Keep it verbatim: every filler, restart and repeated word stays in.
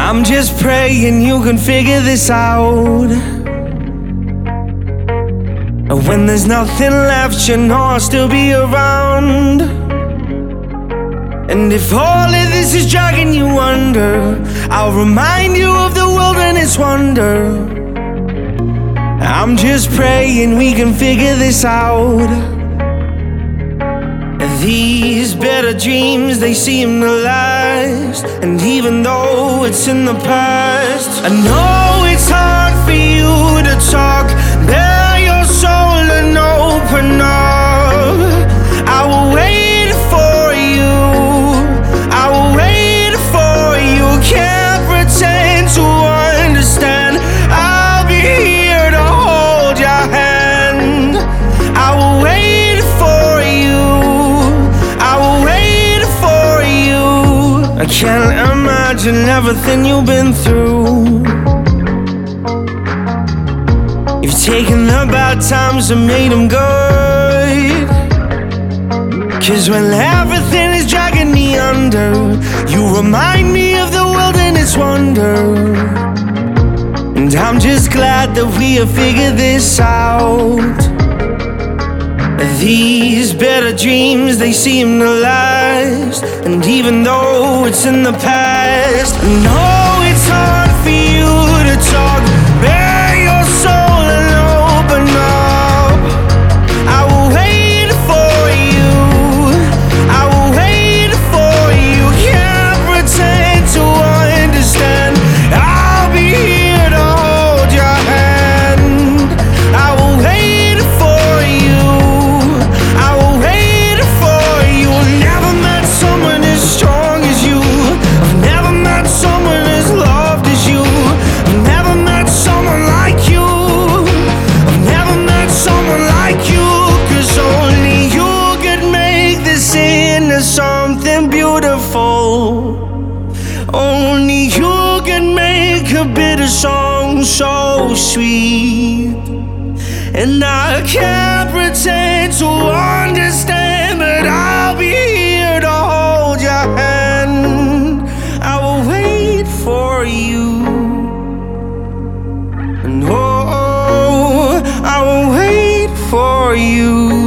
I'm just praying you can figure this out. When there's nothing left, you know I'll still be around. And if all of this is dragging you under, I'll remind you of the wilderness wonder. I'm just praying we can figure this out. These better dreams, they seem to last. And even though it's in the past, I know it's hard for you to talk, bare your soul and open up. I will wait for you, I will wait for you. Can't pretend to understand, I'll be here to hold your hand. I will wait for you, I will wait for you. I can't imagine everything you've been through. You've taken the bad times and made them good. Cause when everything is dragging me under, you remind me of the wilderness wonder. And I'm just glad that we have figured this out. These better dreams, they seem to last. And even though it's in the past, I know it's hard for you to talk, bare your soul and open up. I will wait for you, I will wait for you. Can't pretend to understand, I'll be here to hold your hand. I will wait for you, I will wait for you. Never met someone as strong as you, I've never met someone as loved as you. I've never met someone like you, I've never met someone like you. Cause only you could make this into something beautiful. Only you can make a bitter song so sweet. And I can't pretend to understand, but I'll be here to hold your hand. I will wait for you, and oh, I will wait for you.